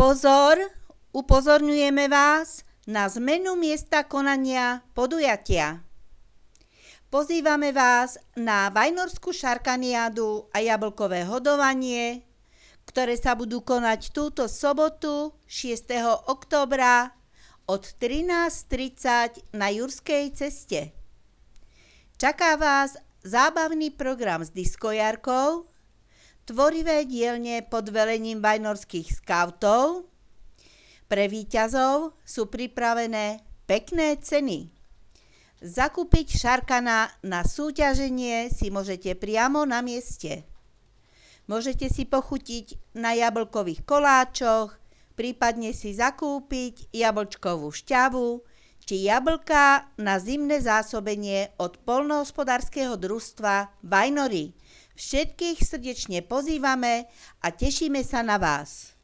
Pozor, upozorňujeme vás na zmenu miesta konania podujatia. Pozývame vás na Vajnorskú šarkaniádu a jablkové hodovanie, ktoré sa budú konať túto sobotu 6. októbra od 13:30 na Jurskej ceste. Čaká vás zábavný program s diskojarkou, tvorivé dielne pod velením vajnorských skautov. Pre víťazov sú pripravené pekné ceny. Zakúpiť šarkana na súťaženie si môžete priamo na mieste. Môžete si pochutiť na jablkových koláčoch, prípadne si zakúpiť jablčkovú šťavu či jablká na zimné zásobenie od poľnohospodárskeho družstva Vajnory. Všetkých srdečne pozývame a tešíme sa na vás.